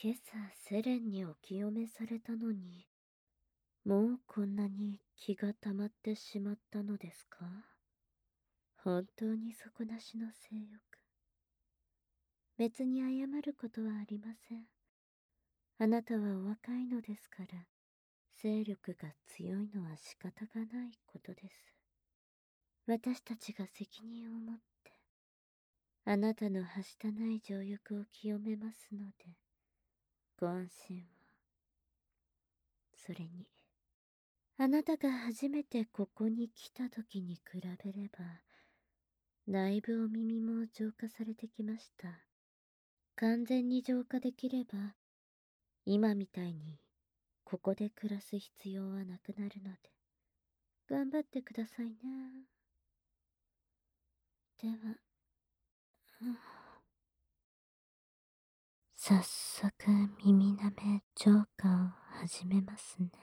今朝セレンにお清めされたのに、もうこんなに気が溜まってしまったのですか？本当に底なしの性欲。別に謝ることはありません。あなたはお若いのですから、勢力が強いのは仕方がないことです。私たちが責任を持って、あなたのはしたない情欲を清めますので、ご安心を。それに、あなたが初めてここに来た時に比べれば、だいぶお耳も浄化されてきました。完全に浄化できれば、今みたいにここで暮らす必要はなくなるので、頑張ってくださいね。では、早速耳なめ浄化を始めますね。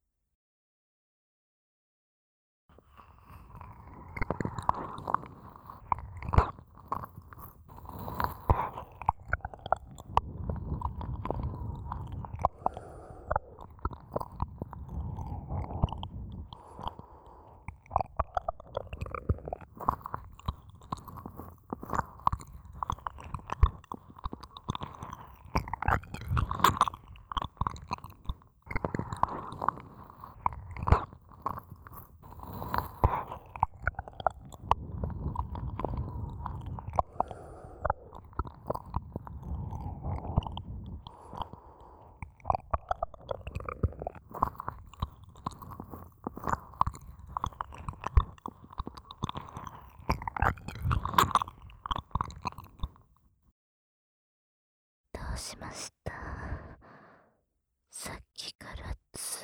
どうしました？さっきからず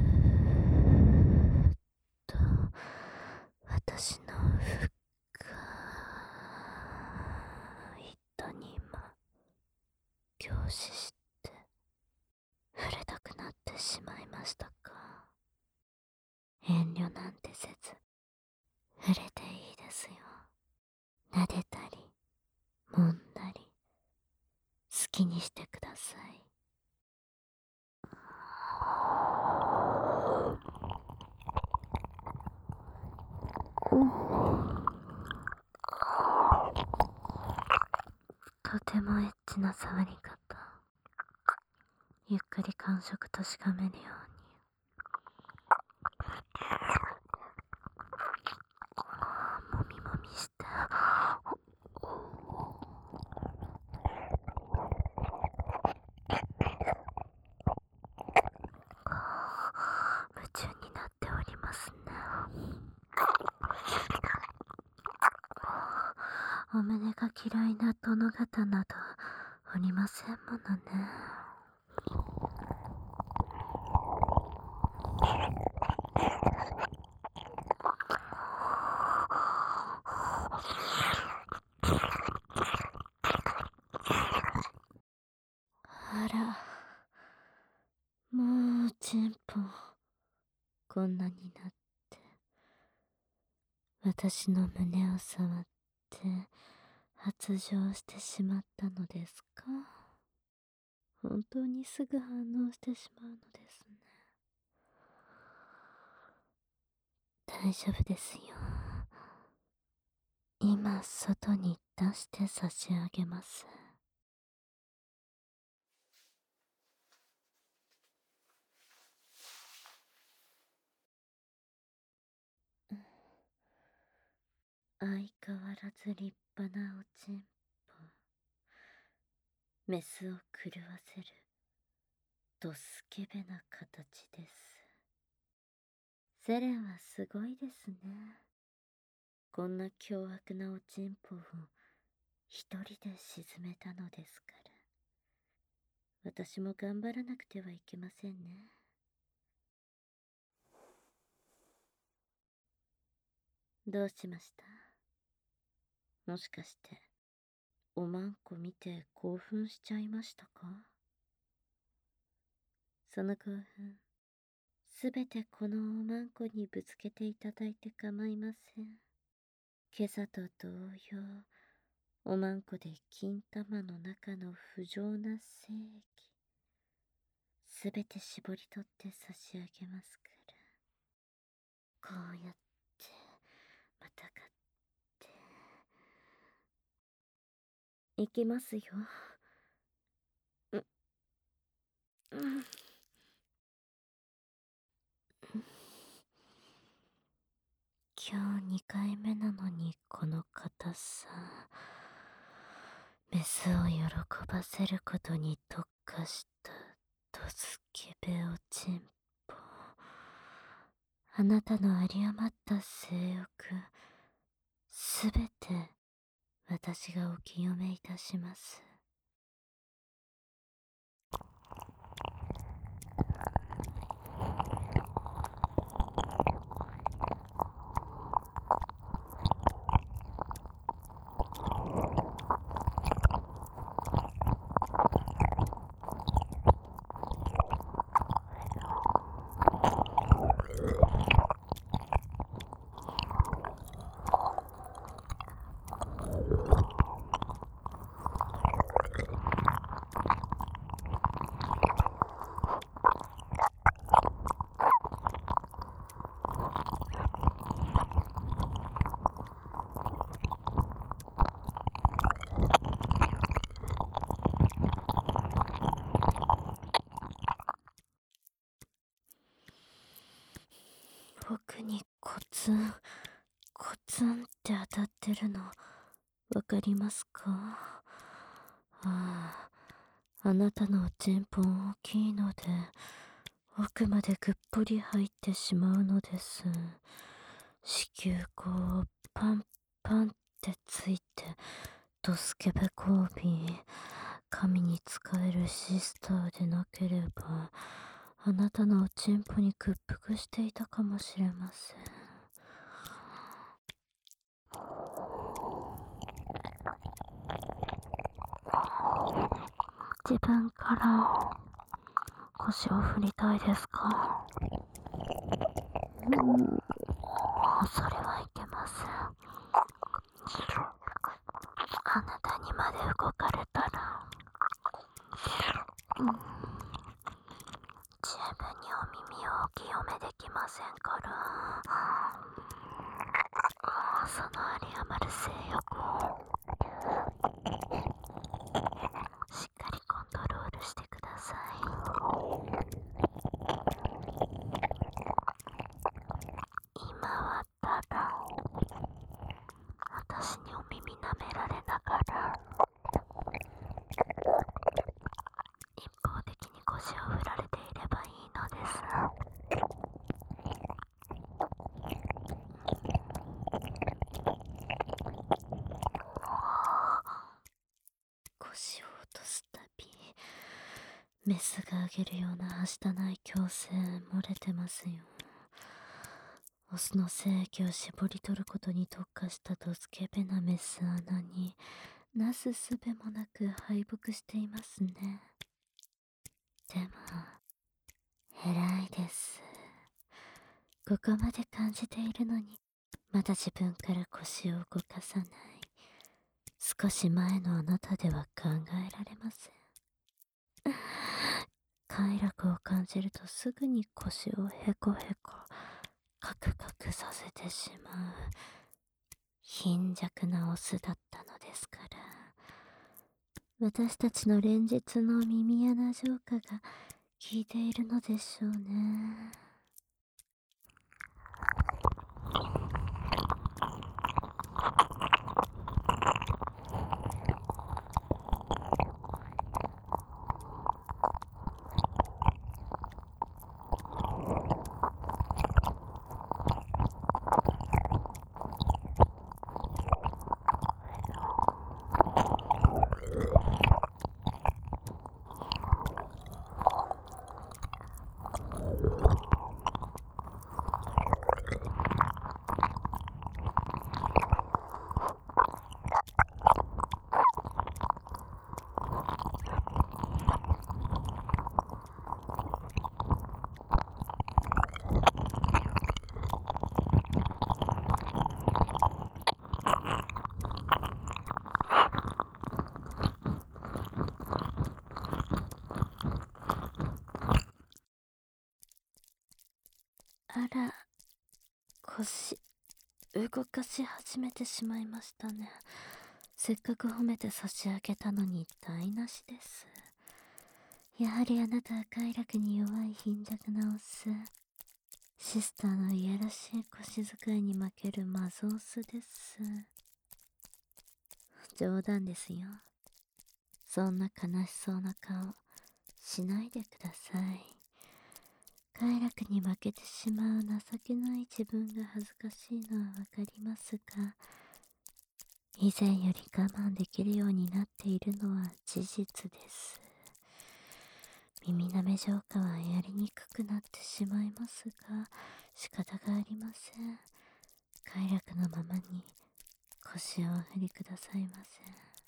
ーっと私の深い谷間凝視して触れたくなってしまいましたか？遠慮なんてせず触れていいですよ。撫でたり揉んだり好きにしてください。とてもエッチな触り方。ゆっくり感触確かめるように。もみもみして。夢中になっておりますね。お胸が嫌いな殿方などおりませんものね。あら、もうチンポこんなになって私の胸を触って発情してしまったのですか？本当にすぐ反応してしまうのですね。大丈夫ですよ。今外に出して差し上げます。相変わらず立派なおちんぽ。メスを狂わせるドスケベな形です。セレンはすごいですね。こんな凶悪なおちんぽを一人で沈めたのですから。私も頑張らなくてはいけませんね。どうしました？もしかしておまんこ見て興奮しちゃいましたか？その興奮すべてこのおまんこにぶつけていただいて構いません。今朝と同様、おまんこで金玉の中の不浄な精液すべて絞り取って差し上げますから。こうやってまたがっていきますよ。今日2回目なのにこの硬さ。メスを喜ばせることに特化したドスケベおちんぽ。あなたの有り余った性欲、すべて私がお清めいたします。僕にコツンって当たってるのわかりますか？あなたのおちんぽ大きいので奥までぐっぽり入ってしまうのです。子宮口をパンパンってついてドスケベ交尾、神に仕えるシスターでなければあなたのおちんぽに屈服していたかもしれません。自分から腰を振りたいですか？それはいけません。あなたにまで動かれたら十分にお耳をお清めできませんから。その有り余る性欲をしっかりコントロールしてください。今はただ私にお耳舐められながら一方的に腰を振られていればいいのです。腰を落とすたびメスがあげるようなはしたない矯正漏れてますよ。オスの精液を絞り取ることに特化したドスケベなメス穴になすすべもなく敗北していますね。でも偉いです。ここまで感じているのにまだ自分から腰を動かさない。少し前のあなたでは考えられません。快楽を感じるとすぐに腰をヘコヘコカクカクさせてしまう貧弱なオスだったのですから。私たちの連日の耳穴浄化が効いているのでしょうね。 あら、腰、動かし始めてしまいましたね。せっかく褒めて差し上げたのに台無しです。やはりあなたは快楽に弱い貧弱なオス。シスターのいやらしい腰使いに負けるマゾオスです。冗談ですよ。そんな悲しそうな顔しないでください。快楽に負けてしまう情けない自分が恥ずかしいのはわかりますが、以前より我慢できるようになっているのは事実です。耳なめ浄化はやりにくくなってしまいますが、仕方がありません。快楽のままに腰をお振りくださいませ。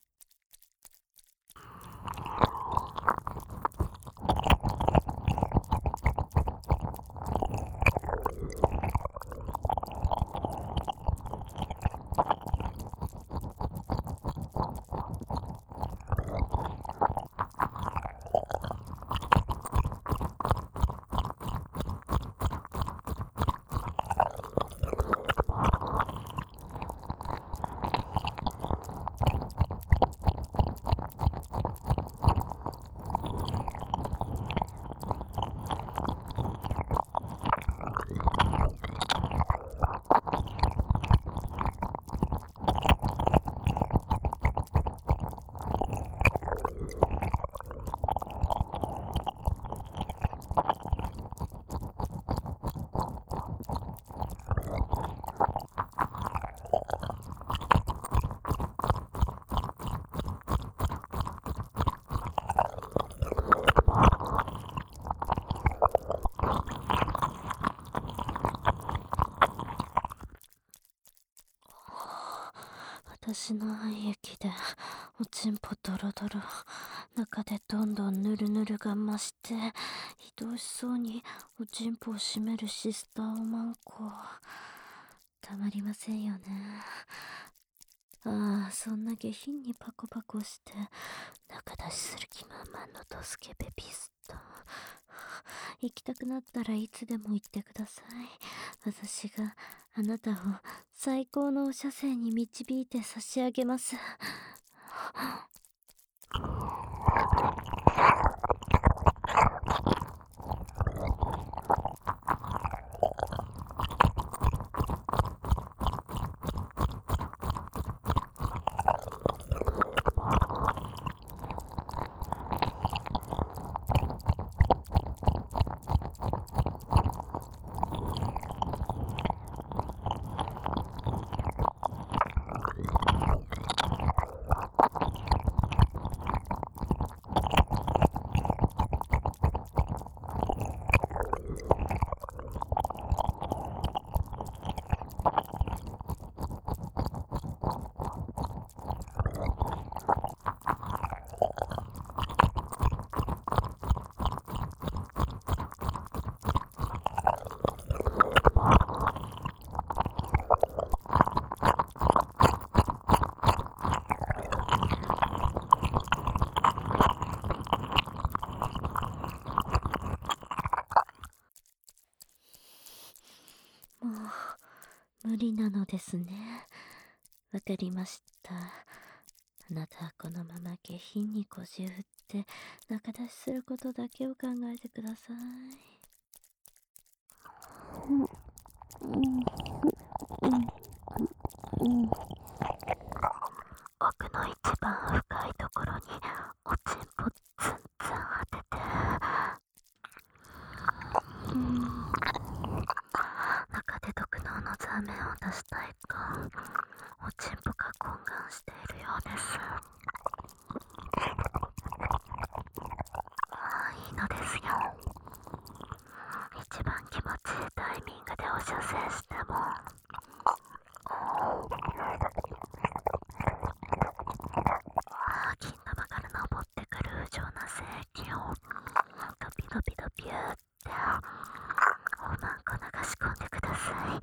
私の愛液でおちんぽドロドロ、中でどんどんヌルヌルが増して、愛おしそうにおちんぽを締めるシスターおまんこ。たまりませんよね。ああ、そんな下品にパコパコして中出しする気満々のドスケベピスト。行きたくなったらいつでも行ってください。私があなたを最高のお射精に導いて差し上げます。もう無理なのですね。わかりました。あなたはこのまま下品に腰を振って中出しすることだけを考えてください。奥の一番深いところにおちんぽツンツン当てて、中で毒脳の座面を出したいか、おちんぽが懇願しているようです。いいのですよ。一番気持ちいいタイミングでお射精しても、金玉から登ってくる不浄な精液をドピドピドピューっておまんこ流し込んでください。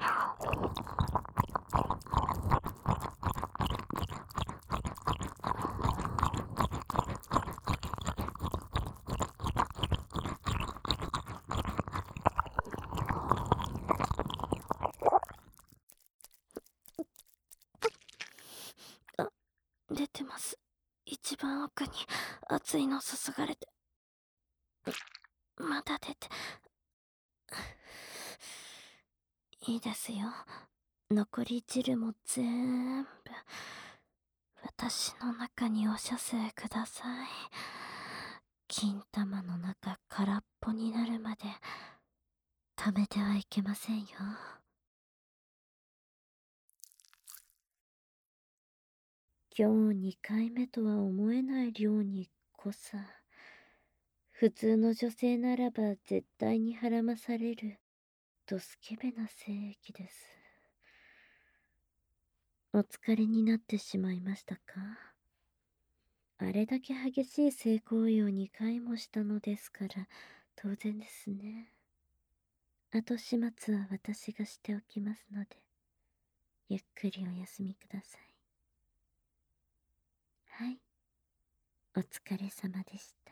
番奥に熱いの注がれて、まだ出て。いいですよ。残り汁も全部、私の中にお射精ください。金玉の中空っぽになるまで、溜めてはいけませんよ。今日2回目とは思えない量に濃さ。普通の女性ならば絶対にはらまされる、ドスケベな精液です。お疲れになってしまいましたか？あれだけ激しい性行為を2回もしたのですから、当然ですね。後始末は私がしておきますので、ゆっくりお休みください。はい、お疲れ様でした。